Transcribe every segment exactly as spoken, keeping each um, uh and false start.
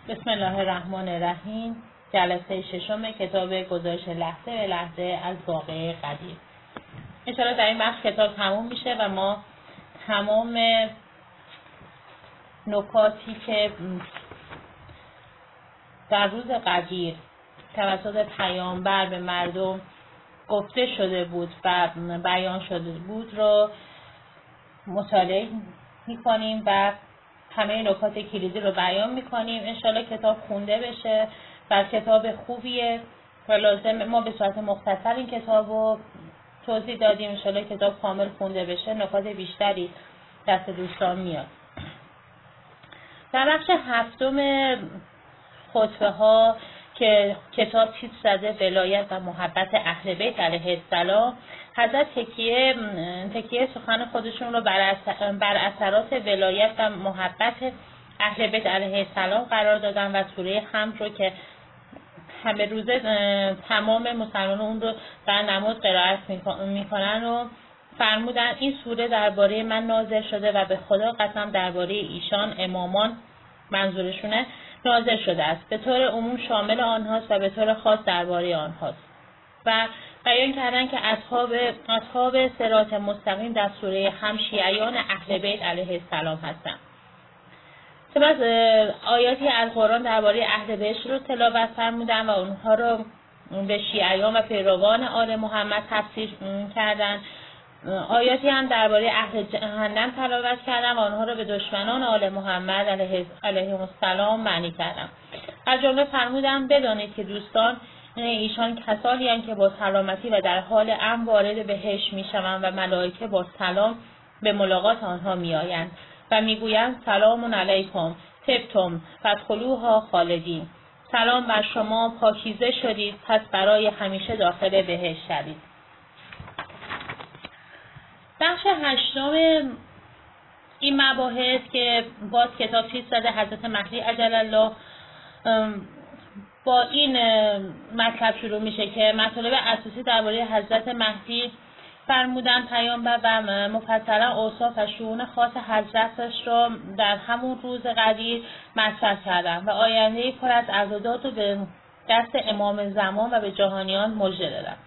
بسم الله الرحمن الرحیم. جلسه ششم کتاب گزارش لحظه به لحظه از واقعه قدیر. انشاءالله در این بخش کتاب تموم میشه و ما تمام نکاتی که در روز قدیر توسط پیامبر به مردم گفته شده بود و بیان شده بود رو مطالعه میکنیم و همه نکات کلیدی رو بیان میکنیم. انشالله کتاب خونده بشه و کتاب خوبیه و لازم ما به صورت مختصر این کتاب رو توضیح دادیم. انشالله کتاب کامل خونده بشه نکات بیشتری دست دوستان میاد. در بخش هفتم خطبه ها که کتاب تیتر زده ولایت و محبت اهل بیت علیه السلام، حضرت تکیه تکیه سخن خودشون رو بر, اثر بر اثرات ولایت و محبت اهل بیت علیه السلام قرار دادن و سوره حمد رو که همه روزه تمام مسلمانان اون رو در نماز قرائت میکنن و فرمودن این سوره درباره من نازل شده و به خدا قسم درباره ایشان امامان منظورشونه نازل شده است، به طور عموم شامل آنهاست و به طور خاص درباره آنهاست و بیان کردن که اصحاب اصحاب صراط مستقیم در سوره هم شیعیان اهل بیت علیه السلام هستند. سپس آیاتی از قرآن درباره اهل بیت رو تلاوت فرمودن و اونها رو به شیعیان و پیروان آل محمد تفسیر کردند. آیاتی هم درباره اهل جهنم تلاوت کردن و آنها را به دشمنان آل محمد علیه علیهم السلام معنی کردن. از جمله فرمودن بدانید که دوستان ایشان کسانی هستند که با سلامتی و در حال امن وارد بهشت میشوند و ملائکه با سلام به ملاقات آنها میآیند و میگویند سلام علیکم طبتم فادخلوها خالدین. سلام بر شما، پاکیزه شدید، پس برای همیشه داخل بهشت شوید. بخش هشتم این مباحث که باز کتاب چیز زده حضرت مهدی عجل الله، با این مطلب شروع میشه که مطالب اساسی درباره حضرت مهدی فرمودن پیامبر و مفصلا اوصاف و شؤون خاص حضرتش را در همون روز قدیر مطرح کردن و آینده پر از عزادات رو به دست امام زمان و به جهانیان مژده دادن.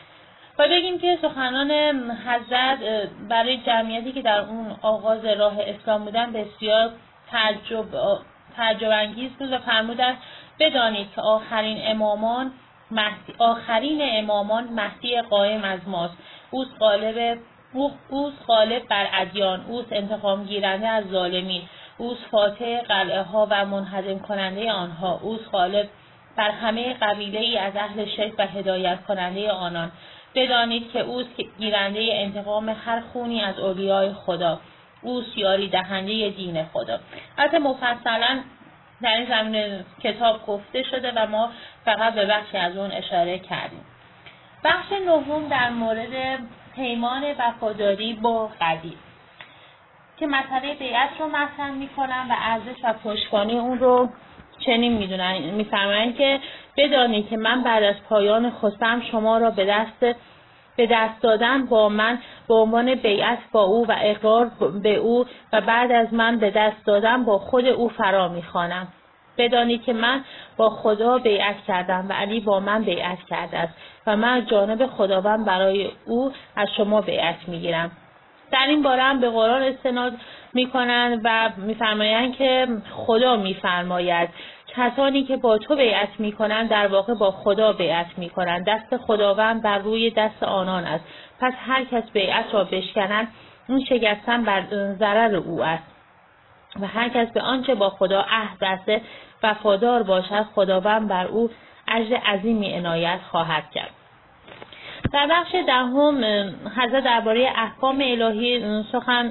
و بگیم که سخنان حضرت برای جمعیتی که در اون آغاز راه اسلام بودن بسیار تعجب تعجب انگیز بود و فرمودند بدانید که آخرین امامان مهدی آخرین امامان مهدی قائم از ماست. اوست غالب اوست غالب بر ادیان، اوست انتقام گیرنده از ظالمین، اوست فاتح قلعه ها و منهدم کننده آنها، اوست غالب بر همه قبیله ای از اهل شرک و هدایت کننده آنان. بدانید که اوست گیرنده انتقام هر خونی از اولیای خدا، اوست یاری دهنده دین خدا. البته مفصلا در این زمینه کتاب گفته شده و ما فقط به بخشی از اون اشاره کردیم. بخش نهم در مورد پیمان وفاداری با قدیر که مسئله بیعت رو مطرح میکنن و ارزش و پشتوانه اون رو چنین میدونن میفرمایند که بدانید که من بعد از پایان خصم شما را به دست به دست دادن با من به عنوان بیعت با او و اقرار به او و بعد از من به دست دادن با خود او فرا میخوانم. بدانید که من با خدا بیعت کردم و علی با من بیعت کرده است و من جانب خداوند برای او از شما بیعت میگیرم. در این باره هم به قرآن استناد میکنند و میفرمایند که خدا میفرماید کسانی که با تو بیعت میکنند در واقع با خدا بیعت میکنند، دست خداوند بر روی دست آنان است، پس هر کس بیعت را بشکنند اون شکستن بر ضرر او است و هر کس به آنچه با خدا عهد بسته وفادار باشد خداوند بر او اجر عظیمی عنایت خواهد کرد. در بخش دهم حضرت درباره احکام الهی سخن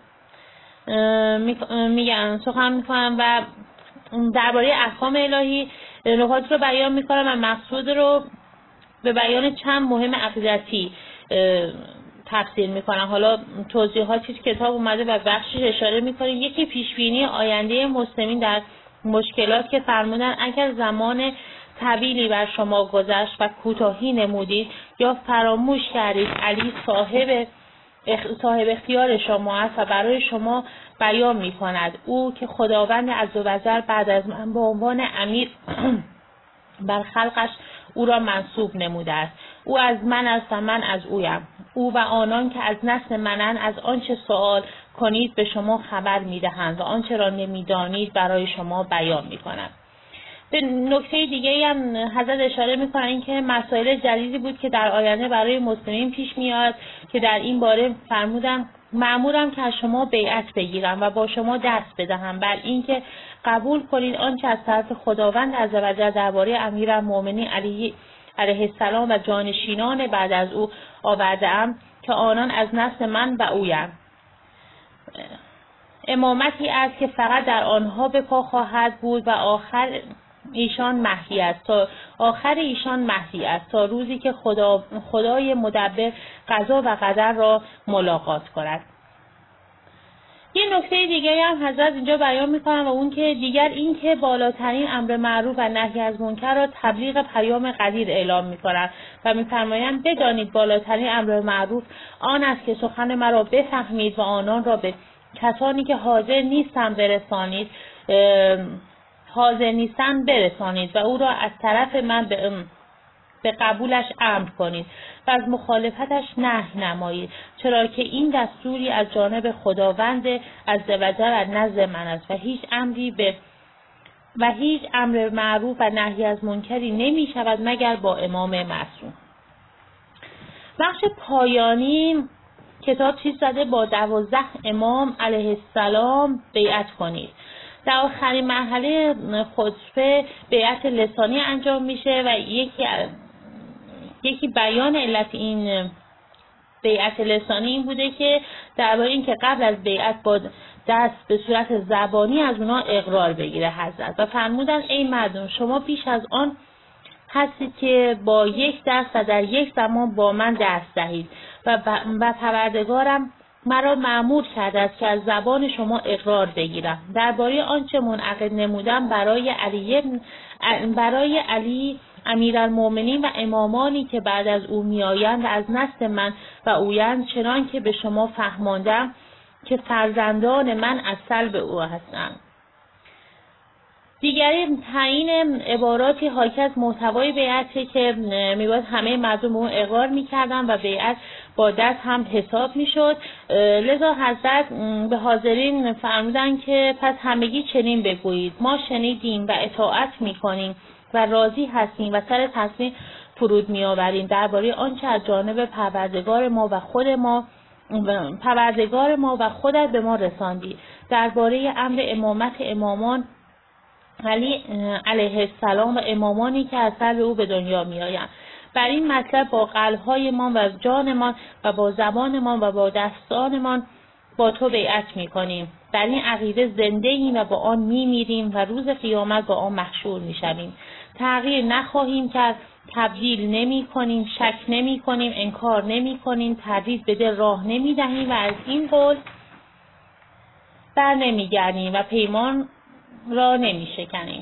میگن سخن میکنن و درباره احکام الهی نکات رو بیان میکنن و مقصود رو به بیان چند مهم عقیدتی تفسیر میکنن. حالا توضیحاتی که کتاب اومده و بخشش اشاره میکنیم. یکی پیشبینی آینده مسلمین در مشکلات که فرمودن اگر زمان طویلی بر شما گذشت و کوتاهی نمودید یا فراموش کردید علی صاحب صاحب اختیار شما است و برای شما بیان می کند. او که خداوند عزوجل بعد از من به عنوان امیر بر خلقش او را منصوب نموده است. او از من است و من از اویم. او و آنان که از نسل منند از آنچه سوال کنید به شما خبر میدهند و آنچه را نمیدانید برای شما بیان میکنند. به نکته دیگه هم حضرت اشاره میکنن این که مسائل جدیدی بود که در آینده برای مسلمین پیش میاد که در این باره فرمودن مأمورم که از شما بیعت بگیرم و با شما دست بدهم بر اینکه قبول کنید آنچه از طرف خداوند عزوجل درباره امیرالمؤمنین علی علیه السلام و جانشینان بعد از او آورده‌ام که آنان از نسل من و اویم. امامتی است که فقط در آنها به پا خواهد بود و آخر ایشان مهدی است تا آخر ایشان مهدی است تا روزی که خدا خدای مدبر قضا و قدر را ملاقات کند. یه نکته دیگه هم حضرت اینجا بیان میکنم و اون که دیگر این که بالاترین امر معروف و نهی از منکر را تبلیغ پیام قدیر اعلام میکنند و میفرمایند بدانید بالاترین امر معروف آن است که سخن مرا بفهمید و آنان را به کسانی که حاضر نیستند برسانید حاضر نیستند برسانید و او را از طرف من به به قبولش امر کنید و از مخالفتش نهی نمایید، چرا که این دستوری از جانب خداوند عزوجل از نزد من است و هیچ امری به و هیچ امر معروف و نهی از منکری نمی شود مگر با امام معصوم. بخش پایانی کتاب چیز زده با دوازده امام علیه السلام بیعت کنید. در آخرین مرحله خطبه بیعت لسانی انجام میشه و یکی یکی بیان علت این بیعت لسانی این بوده که درباره این که قبل از بیعت با دست به صورت زبانی از اونا اقرار بگیره حضرت و فرمودن ای مردم شما بیش از آن هستید که با یک دست و در یک زمان با من دست دهید و و پروردگارم مرا مأمور کرده است که از زبان شما اقرار بگیرم درباره آنچه منعقد نمودم برای علی برای علی امیرالمؤمنین و امامانی که بعد از او میآیند و از نسل من و اویند چنان که به شما فهماندم که فرزندان من از صلب او هستند. دیگری تعیین عباراتی حاکی از محتوای بیعتی که میباید همه مردم اون اقرار میکردن و بیعت با دست هم حساب میشد. لذا حضرت به حاضرین فرمودن که پس همگی چنین بگویید ما شنیدیم و اطاعت میکنیم و راضی هستیم و سر تسلیم فرود میآوریم درباره آنچه از جانب پروردگار ما و خود ما پروردگار ما و خودت به ما رساندی درباره امر امامت امامان علی علیه السلام و امامانی که از سر او به دنیا می آیند. بر این مطلب با قلب‌هایمان و جانمان و با زبانمان و با دستانمان با تو بیعت می کنیم. در این عقیده زنده ایم و با آن می میریم و روز قیامت با آن محشور می شویم. تغییر نخواهیم کرد، تبدیل نمی کنیم، شک نمی کنیم، انکار نمی کنیم، تردید به دل راه نمی دهیم و از این قول بر نمی گردیم و پیمان را نمی شکنیم.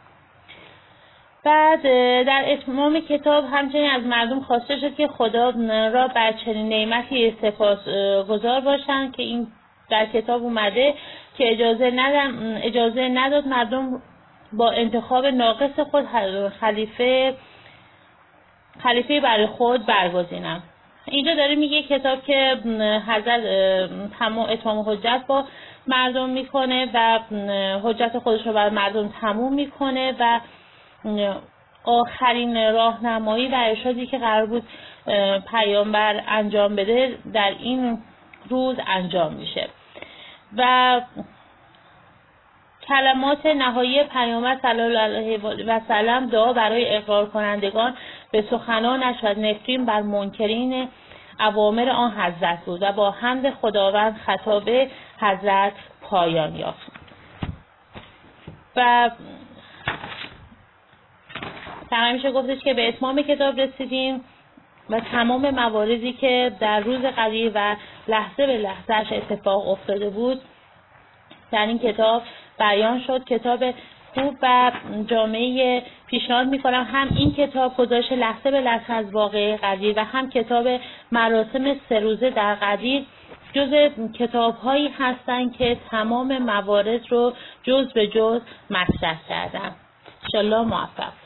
بعد در اتمام کتاب همچنین از مردم خواسته شد که خدا را بر چنین نعمتی سپاس گزار باشند که این در کتاب اومده که اجازه ندن اجازه نداد مردم با انتخاب ناقص خود خلیفه خلیفه برای خود برگزینند. اینجا داره میگه کتاب که حضرت تمام اتمام حجت با مردم میکنه و حجت خودش رو بر مردم تموم میکنه و آخرین راهنمایی و ارشادی که قرار بود پیامبر انجام بده در این روز انجام میشه و کلمات نهایی پیامبر صلی الله علیه و سلم دعا برای اقرار کنندگان به سخنانش و نفرین بر منکرین اوامر آن حضرت بود و با حمد خداوند خطاب حضرت پایان یافت. و تمام میشه گفتش که به اتمام کتاب رسیدیم و تمام مواردی که در روز قدیر و لحظه به لحظهش اتفاق افتاده بود در این کتاب بیان شد. کتاب خوب و جامعه پیشنهاد میکنم هم این کتاب گزارش لحظه به لحظه از واقعه قدیر و هم کتاب مراسم سه روزه در قدیر جز کتاب هایی هستن که تمام موارد رو جز به جز مطرح کردن. انشالله موفق.